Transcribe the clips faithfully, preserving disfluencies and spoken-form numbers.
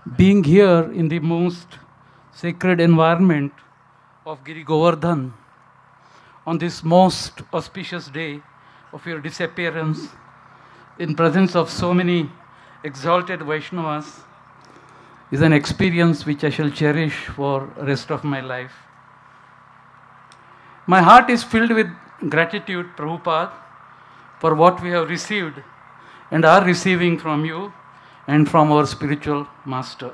Being here in the most sacred environment of Giri Govardhan on this most auspicious day of your disappearance, in presence of so many exalted Vaishnavas, is an experience which I shall cherish for the rest of my life. My heart is filled with gratitude, Prabhupada, for what we have received and are receiving from you and from our spiritual master.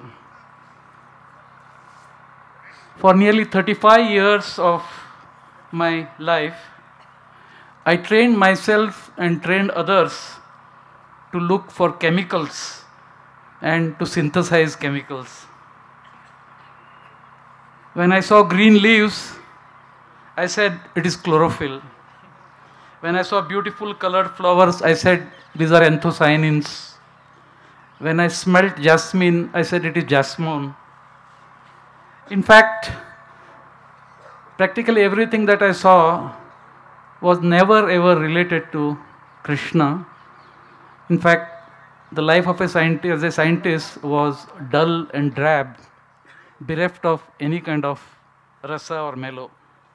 For nearly thirty-five years of my life, I trained myself and trained others to look for chemicals and to synthesize chemicals. When I saw green leaves, I said it is chlorophyll. When I saw beautiful colored flowers, I said these are anthocyanins. When I smelt jasmine, I said it is jasmine. In fact, practically everything that I saw was never ever related to Krishna. In fact, the life of a scientist, as a scientist, was dull and drab, bereft of any kind of rasa or mellow.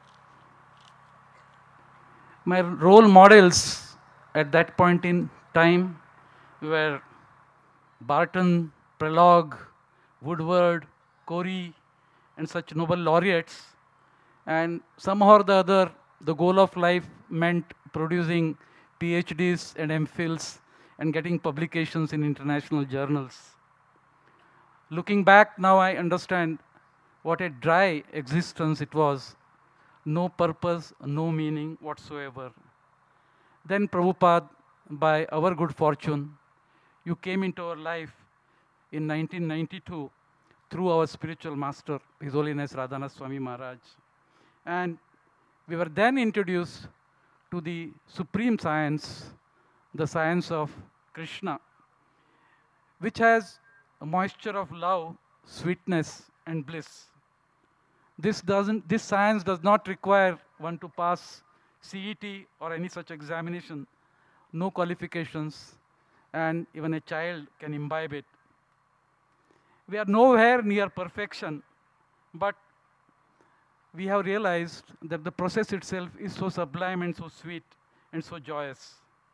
My role models at that point in time were Barton, Prelog, Woodward, Corey, and such Nobel laureates. And somehow or the other, the goal of life meant producing PhDs and MPhils and getting publications in international journals. Looking back now, I understand what a dry existence it was. No purpose, no meaning whatsoever. Then Prabhupada, by our good fortune, you came into our life in nineteen ninety-two through our spiritual master, His Holiness Radhanath Swami Maharaj. And we were then introduced to the supreme science, the science of Krishna, which has a moisture of love, sweetness, and bliss. This, doesn't, this science does not require one to pass C E T or any such examination, no qualifications, and even a child can imbibe it. We are nowhere near perfection, but we have realized that the process itself is so sublime and so sweet and so joyous.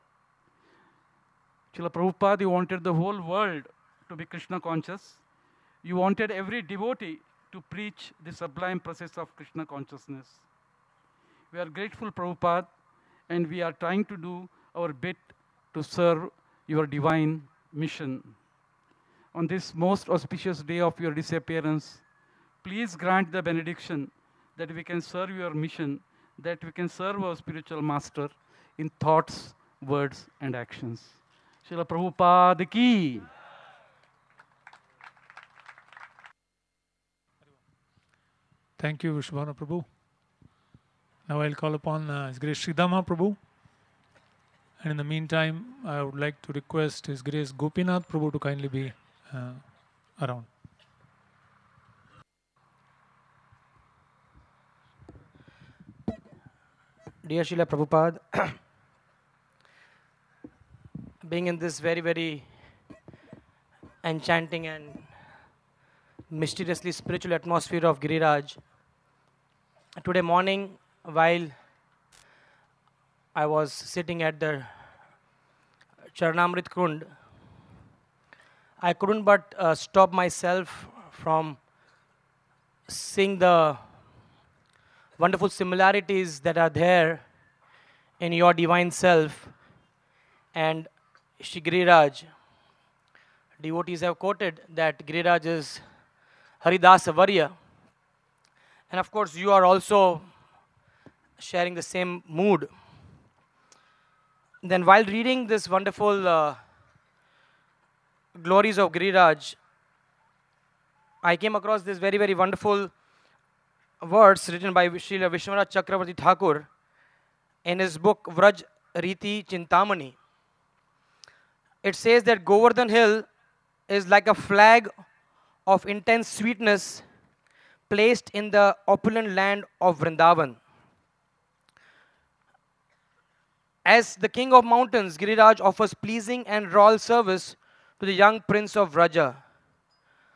Srila Prabhupada, you wanted the whole world to be Krishna conscious. You wanted every devotee to preach the sublime process of Krishna consciousness. We are grateful, Prabhupada, and we are trying to do our bit to serve your divine mission. On this most auspicious day of your disappearance, please grant the benediction that we can serve your mission, that we can serve our spiritual master in thoughts, words, and actions. Srila Prabhupada ki. Thank you, Vishwabhanu Prabhu. Now I'll call upon uh, His Grace Sridhama Prabhu. And in the meantime, I would like to request His Grace Gopinath Prabhu to kindly be uh, around. Dear Srila Prabhupada, being in this very, very enchanting and mysteriously spiritual atmosphere of Giriraj, today morning, while I was sitting at the Charanamrit Kund, I couldn't but uh, stop myself from seeing the wonderful similarities that are there in your divine self and Shri Giriraj. Devotees have quoted that Giriraj is Haridasa Varya. And of course, you are also sharing the same mood. Then while reading this wonderful uh, glories of Giriraj, I came across this very, very wonderful words written by Srila Vishwanath Chakravarti Thakur in his book Vraj Riti Chintamani. It says that Govardhan Hill is like a flag of intense sweetness placed in the opulent land of Vrindavan. As the king of mountains, Giriraj offers pleasing and royal service to the young prince of Vraja.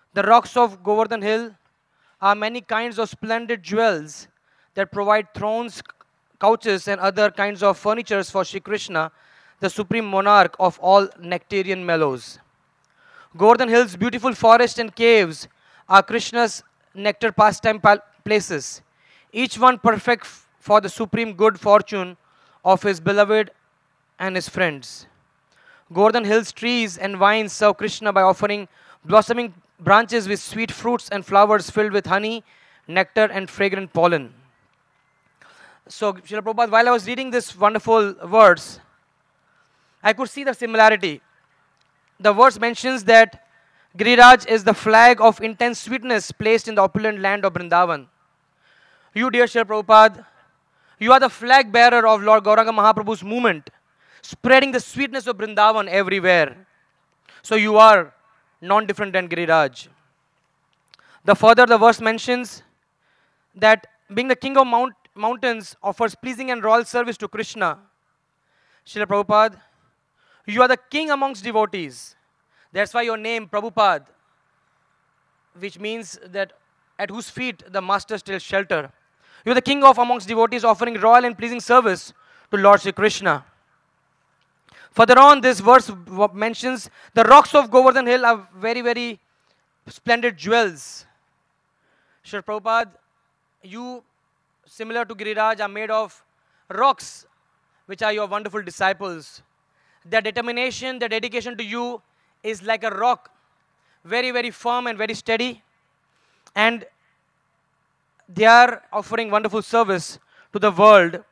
The rocks of Govardhan Hill are many kinds of splendid jewels that provide thrones, couches, and other kinds of furnitures for Shri Krishna, the supreme monarch of all nectarian mellows. Govardhan Hill's beautiful forests and caves are Krishna's nectar pastime pal- places, each one perfect f- for the supreme good fortune of his beloved and his friends. Govardhan Hill's trees and vines serve Krishna by offering blossoming branches with sweet fruits and flowers filled with honey, nectar, and fragrant pollen. So, Srila Prabhupada, while I was reading this wonderful verse, I could see the similarity. The verse mentions that Giriraj is the flag of intense sweetness placed in the opulent land of Vrindavan. You, dear Srila Prabhupada, you are the flag bearer of Lord Gauranga Mahaprabhu's movement, spreading the sweetness of Vrindavan everywhere. So you are non-different than Giriraj. The further the verse mentions that being the king of mount, mountains offers pleasing and royal service to Krishna. Srila Prabhupada, you are the king amongst devotees. That's why your name, Prabhupada, which means that at whose feet the master still shelter. You are the king of amongst devotees offering royal and pleasing service to Lord Sri Krishna. Further on, this verse w- mentions the rocks of Govardhan Hill are very, very splendid jewels. Srila Prabhupada, you, similar to Giriraj, are made of rocks, which are your wonderful disciples. Their determination, their dedication to you is like a rock, very, very firm and very steady. And they are offering wonderful service to the world.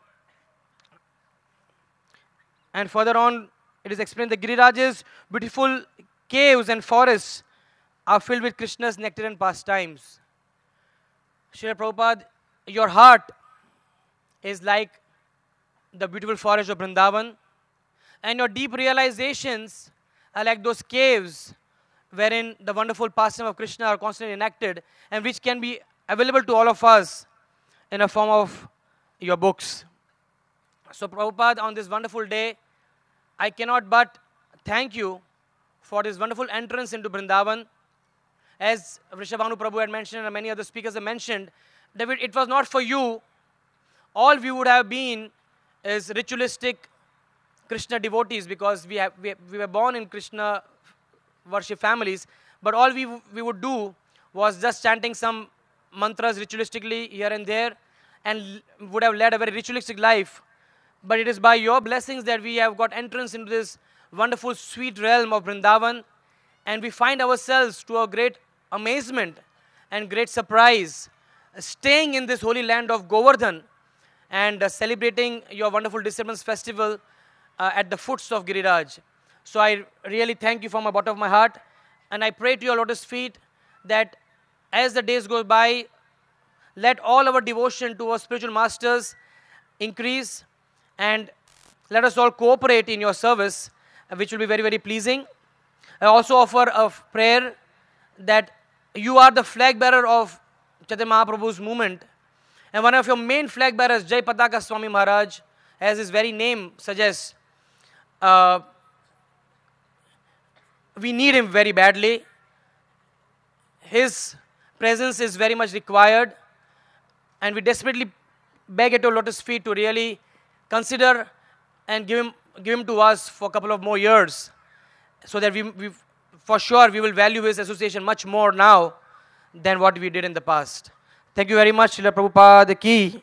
And further on, it is explained that Giriraj's beautiful caves and forests are filled with Krishna's nectarian pastimes. Srila Prabhupada, your heart is like the beautiful forest of Vrindavan, and your deep realizations are like those caves wherein the wonderful pastime of Krishna are constantly enacted, and which can be available to all of us in a form of your books. So Prabhupada, on this wonderful day, I cannot but thank you for this wonderful entrance into Vrindavan. As Vrishabhanu Prabhu had mentioned and many other speakers have mentioned, that it was not for you, all we would have been is ritualistic Krishna devotees, because we, have, we, we were born in Krishna worship families, but all we, we would do was just chanting some mantras ritualistically here and there, and would have led a very ritualistic life. But it is by your blessings that we have got entrance into this wonderful sweet realm of Vrindavan, and we find ourselves, to our great amazement and great surprise, staying in this holy land of Govardhan and uh, celebrating your wonderful Disturbance Festival uh, at the foots of Giriraj. So I really thank you from the bottom of my heart, and I pray to your lotus feet that as the days go by, let all our devotion to our spiritual masters increase, and let us all cooperate in your service, uh, which will be very, very pleasing. I also offer a prayer that you are the flag bearer of Chaitanya Mahaprabhu's movement, and one of your main flag bearers, Jai Pataka Swami Maharaj, as his very name suggests, uh, we need him very badly. His presence is very much required, and we desperately beg at your lotus feet to really consider and give him, give him to us for a couple of more years, so that we, we, for sure, we will value his association much more now than what we did in the past. Thank you very much, Srila Prabhupada Ki.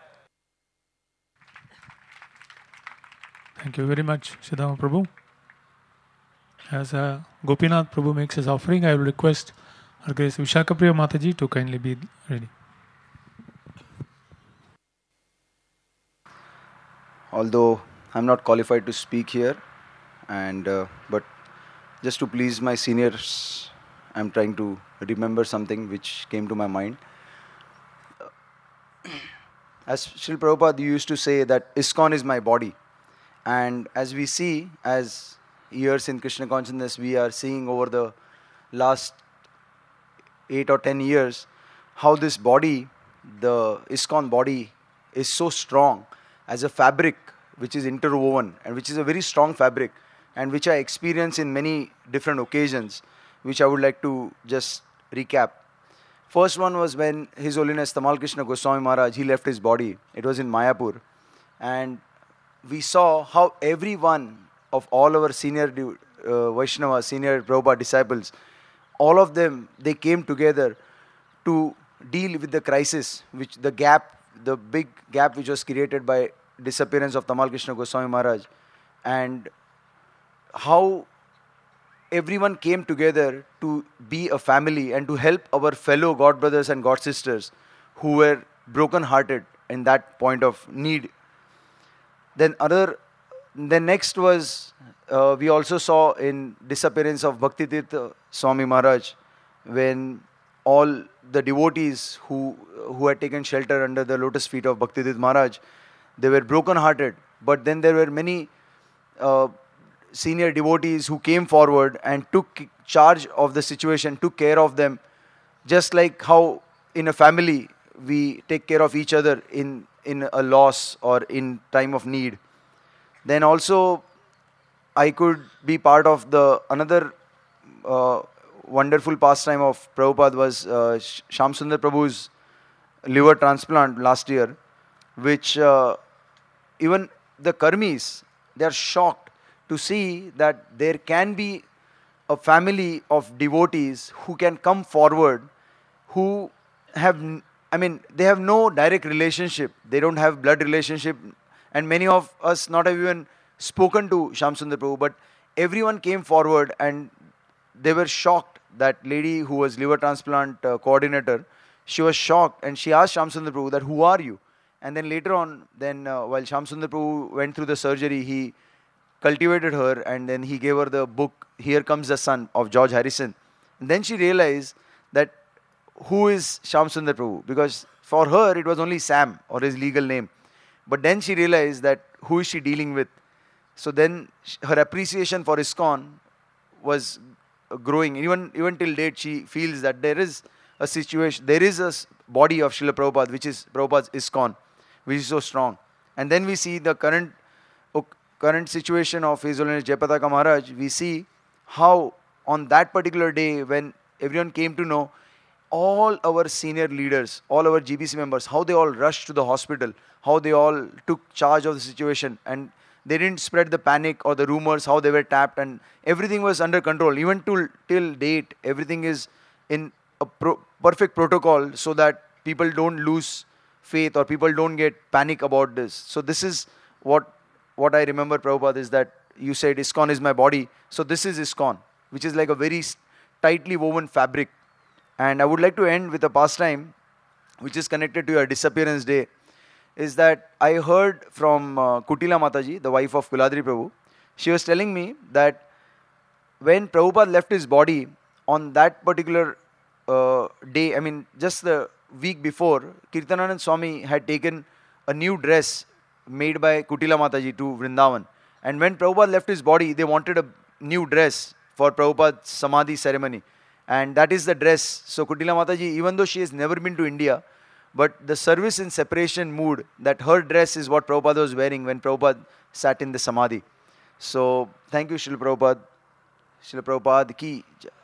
Thank you very much, Siddhama Prabhu. As uh, Gopinath Prabhu makes his offering, I will request Her Grace Vishakapriya Mataji to kindly be ready. Although I'm not qualified to speak here, and uh, but just to please my seniors, I'm trying to remember something which came to my mind. As Srila Prabhupada used to say that ISKCON is my body, and as we see, as years in Krishna consciousness, we are seeing over the last eight or ten years how this body, the ISKCON body, is so strong as a fabric which is interwoven, and which is a very strong fabric, and which I experience in many different occasions, which I would like to just recap. First one was when His Holiness Tamal Krishna Goswami Maharaj, he left his body. It was in Mayapur. And we saw how every one of all our senior uh, Vaishnava, senior Prabhupada disciples, all of them, they came together to deal with the crisis, which the gap, the big gap which was created by disappearance of Tamal Krishna Goswami Maharaj, and how everyone came together to be a family and to help our fellow God brothers and God sisters who were broken hearted in that point of need. Then other, then next was, uh, we also saw in disappearance of Bhakti Tirtha Swami Maharaj, when all the devotees who who had taken shelter under the lotus feet of Bhakti Tirtha Maharaj, they were broken hearted. But then there were many uh, senior devotees who came forward and took charge of the situation, took care of them, just like how in a family we take care of each other in, in a loss or in time of need. Then also I could be part of the another uh, wonderful pastime of Prabhupada was uh, Shyam Sundar Prabhu's liver transplant last year, which uh, even the Karmis, they are shocked to see that there can be a family of devotees who can come forward, who have, I mean, they have no direct relationship, they don't have blood relationship, and many of us not have even spoken to Shyam Sundar Prabhu, but everyone came forward and they were shocked. That lady who was liver transplant uh, coordinator, she was shocked and she asked Shyam Sundar Prabhu that, who are you? And then later on, then uh, while Shyam Sundar Prabhu went through the surgery, he cultivated her and then he gave her the book Here Comes the Sun of George Harrison. And then she realized that who is Shyam Sundar Prabhu, because for her it was only Sam or his legal name. But then she realized that who is she dealing with. So then her appreciation for ISKCON was growing. Even even till date, she feels that there is a situation, there is a body of Srila Prabhupada, which is Prabhupada's ISKCON, which is so strong. And then we see the current current situation of His Holiness Jayapataka Maharaj. We see how on that particular day, when everyone came to know, all our senior leaders, all our G B C members, how they all rushed to the hospital, how they all took charge of the situation, and they didn't spread the panic or the rumors, how they were tapped, and everything was under control. Even till, till date, everything is in a pro- perfect protocol so that people don't lose faith or people don't get panic about this. So this is what what I remember, Prabhupada, is that you said ISKCON is my body. So this is ISKCON, which is like a very tightly woven fabric. And I would like to end with a pastime which is connected to your disappearance day, is that I heard from uh, Kutila Mataji, the wife of Kuladri Prabhu. She was telling me that when Prabhupada left his body on that particular uh, day, I mean just the week before, Kirtananand Swami had taken a new dress made by Kutila Mataji to Vrindavan. And when Prabhupada left his body, they wanted a new dress for Prabhupada's Samadhi ceremony. And that is the dress. So Kutila Mataji, even though she has never been to India, but the service in separation mood, that her dress is what Prabhupada was wearing when Prabhupada sat in the Samadhi. So thank you, Srila Prabhupada. Srila Prabhupada ki jai.